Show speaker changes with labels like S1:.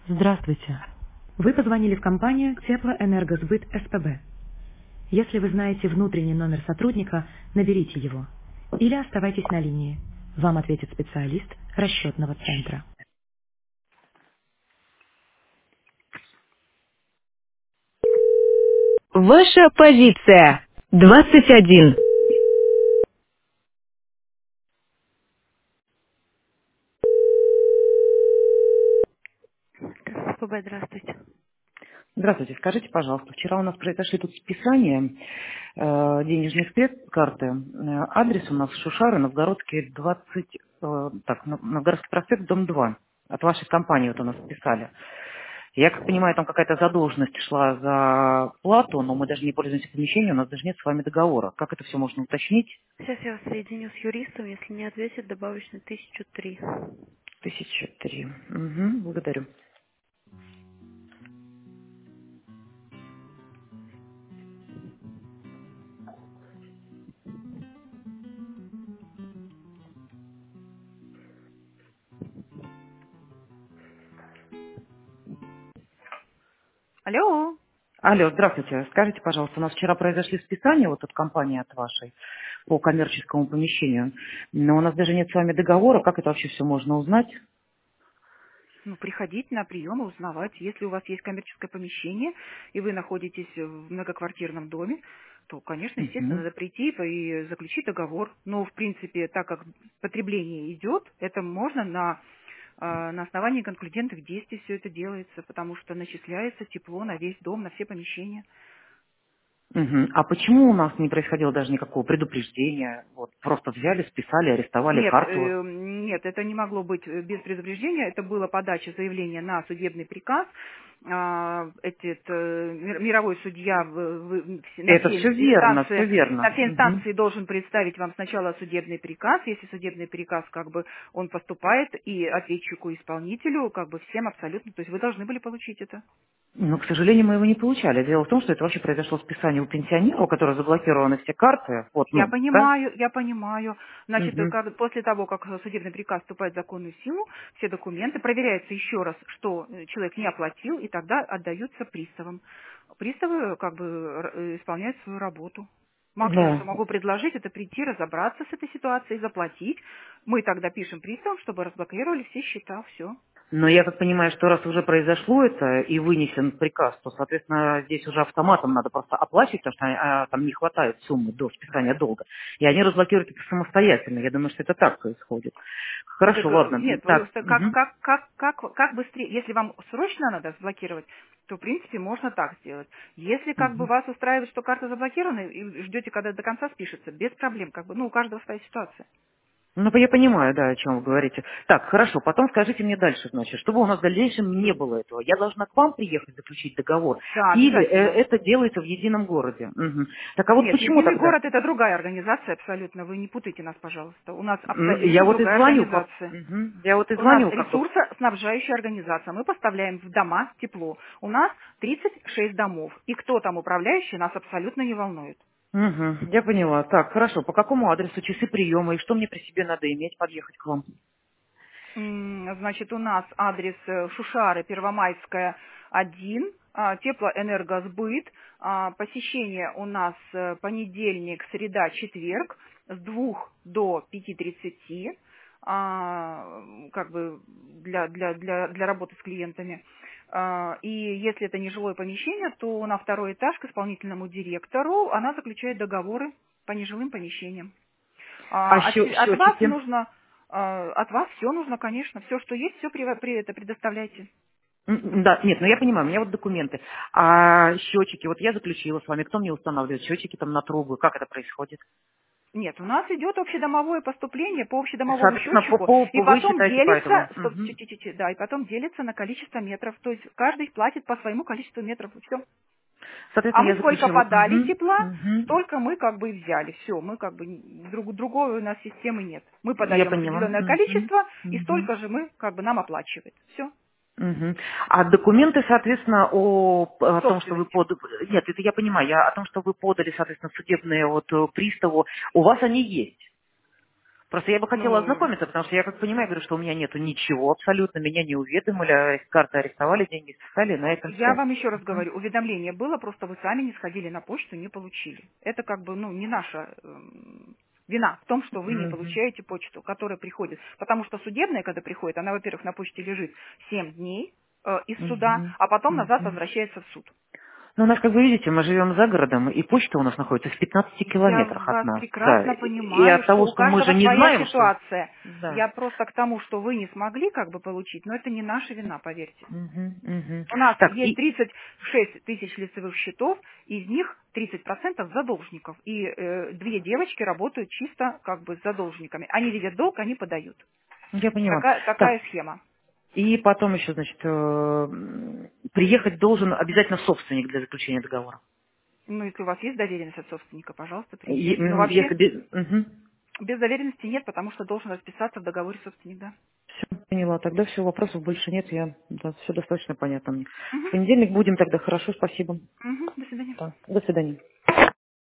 S1: Здравствуйте. Вы позвонили в компанию Теплоэнергосбыт СПБ. Если вы знаете внутренний номер сотрудника, наберите его. Или оставайтесь на линии. Вам ответит специалист расчетного центра.
S2: Ваша позиция. 21.
S3: СПБ, здравствуйте.
S4: Здравствуйте. Скажите, пожалуйста, вчера у нас произошли тут списания денежных средств карты. Адрес у нас Шушары, Новгородский, 20, Новгородский проспект, дом 2. От вашей компании вот у нас списали. Я как понимаю, там какая-то задолженность шла за плату, но мы даже не пользуемся помещением, у нас даже нет с вами договора. Как это все можно уточнить?
S3: Сейчас я вас соединю с юристом, если не ответит, добавочно 1003.
S4: 1003. Угу, благодарю.
S3: Алло.
S4: Алло, здравствуйте. Скажите, пожалуйста, у нас вчера произошли списания вот от компании, от вашей, по коммерческому помещению, но у нас даже нет с вами договора. Как это вообще все можно узнать?
S3: Ну, приходить на прием и узнавать. Если у вас есть коммерческое помещение, и вы находитесь в многоквартирном доме, то, конечно, естественно,
S4: Мгм.
S3: надо прийти и заключить договор. Но, в принципе, так как потребление идет, это можно на основании конклюдентных действий все это делается, потому что начисляется тепло на весь дом, на все помещения.
S4: Мгм. А почему у нас не происходило даже никакого предупреждения? Вот, просто взяли, списали, арестовали
S3: Нет,
S4: карту.
S3: нет, это не могло быть без предупреждения. Это была подача заявления на судебный приказ. Мировой судья
S4: Это все верно, все
S3: на
S4: верно.
S3: все
S4: Мгм.
S3: инстанции должен представить вам сначала судебный приказ. Если судебный приказ, как бы, он поступает и ответчику, исполнителю, как бы всем абсолютно. То есть вы должны были получить это.
S4: Но, к сожалению, мы его не получали. Дело в том, что это вообще произошло списание у пенсионера, у которого заблокированы все карты. Вот,
S3: Я
S4: ну, да?
S3: понимаю, я понимаю. Значит,
S4: Мгм.
S3: после того, как судебный приказ вступает в законную силу, все документы проверяется еще раз, что человек не оплатил, и тогда отдаются приставам. Приставы как бы исполняют свою работу. Максимум,
S4: Да.
S3: что могу предложить, это прийти, разобраться с этой ситуацией, заплатить. Мы тогда пишем приставам, чтобы разблокировали все счета, все.
S4: Но я так понимаю, что раз уже произошло это и вынесен приказ, то, соответственно, здесь уже автоматом надо просто оплачивать, потому что там не хватает суммы до списания долга. И они разблокируют это самостоятельно. Я думаю, что это так происходит.
S3: Так,
S4: Хорошо, ладно.
S3: нет,
S4: Так, мгм.
S3: как быстрее, если вам срочно надо заблокировать, то, в принципе, можно так сделать. Если как бы
S4: Мгм.
S3: вас устраивает, что карта заблокирована, и ждете, когда до конца спишется, без проблем, как бы, ну, у каждого своя ситуация.
S4: Ну, я понимаю, да, о чем вы говорите. Так, хорошо, потом скажите мне дальше, значит, чтобы у нас в дальнейшем не было этого. Я должна к вам приехать заключить договор,
S3: Да,
S4: или
S3: обязательно.
S4: это делается в едином городе? Мгм. Так, а вот
S3: Нет,
S4: почему
S3: единый
S4: тогда?
S3: город это другая организация абсолютно, вы не путайте нас, пожалуйста. У нас
S4: Я
S3: абсолютно
S4: вот и
S3: другая
S4: звоню,
S3: организация.
S4: я вот и
S3: У нас
S4: звоню, как бы.
S3: ресурсоснабжающая организация. Мы поставляем в дома тепло. У нас 36 домов. И кто там управляющий, нас абсолютно не волнует.
S4: Мгм, я поняла. Так, хорошо. По какому адресу часы приема и что мне при себе надо иметь, подъехать к вам?
S3: Значит, у нас адрес Шушары, Первомайская, 1, теплоэнергосбыт. Посещение у нас понедельник, среда, четверг с 2 до 5:30, как бы для работы с клиентами. И если это не жилое помещение, то на второй этаж к исполнительному директору она заключает договоры по нежилым помещениям.
S4: А
S3: От вас
S4: счетчики?
S3: нужно, от вас все нужно, конечно, все, что есть, все это предоставляйте.
S4: Да, нет, ну я понимаю, у меня вот документы. А счетчики, вот я заключила с вами, кто мне устанавливает счетчики там на трубы, как это происходит?
S3: Нет, у нас идет общедомовое поступление по общедомовому
S4: Соответственно,
S3: счетчику, и
S4: вы
S3: потом
S4: считаете по этому.
S3: делится, да, и потом делится на количество метров. То есть каждый платит по своему количеству метров, и все. А
S4: Соответственно,
S3: мы
S4: я
S3: сколько
S4: заключила.
S3: подали
S4: Мгм,
S3: тепла,
S4: мгм.
S3: столько мы как бы и взяли. Все, мы как бы другой у нас системы нет. Мы
S4: Я
S3: подаем
S4: поняла.
S3: определенное
S4: Мгм,
S3: количество, и
S4: мгм.
S3: столько же мы как бы нам оплачивает. Все.
S4: Мгм. А документы, соответственно, о том, что вы
S3: Собственность.
S4: подали... Нет, это я понимаю, о том, что вы подали, соответственно, судебные вот приставу, у вас они есть. Просто я бы хотела
S3: Ну,
S4: ознакомиться, потому что я как понимаю, говорю, что у меня нету ничего абсолютно, меня не уведомили, карты арестовали, деньги списали, на этом
S3: я
S4: все.
S3: вам еще раз говорю, уведомление было, просто вы сами не сходили на почту, не получили. Это как бы, ну, не наша вина в том, что вы не получаете почту, которая приходит. Потому что судебная, когда приходит, она, во-первых, на почте лежит 7 дней из суда, а потом назад возвращается в суд.
S4: Ну, у нас, как вы видите, мы живем за городом, и почта у нас находится в 15
S3: Я
S4: километрах от
S3: вас
S4: нас. Да.
S3: прекрасно
S4: И
S3: понимаю,
S4: от
S3: что
S4: того,
S3: у
S4: что мы же
S3: каждого
S4: не
S3: своя
S4: знаем, что...
S3: ситуация.
S4: Да.
S3: Я просто к тому, что вы не смогли как бы получить, но это не наша вина, поверьте.
S4: Мгм.
S3: У нас
S4: Так,
S3: есть 36 тысяч лицевых счетов, из них 30% задолжников. И две девочки работают чисто как бы с задолжниками. Они видят долг, они подают.
S4: я поняла.
S3: Такая
S4: Так,
S3: схема.
S4: и потом еще, значит, приехать должен обязательно собственник для заключения договора.
S3: Ну, если у вас есть доверенность от собственника, пожалуйста, приезжайте. Но вообще
S4: Если без...
S3: без доверенности нет, потому что должен расписаться в договоре собственник, да.
S4: Все, поняла. Тогда все, вопросов больше нет. Все достаточно понятно мне. В
S3: Мгм.
S4: понедельник будем тогда. Хорошо, спасибо.
S3: Мгм. До свидания.
S4: Да. До свидания.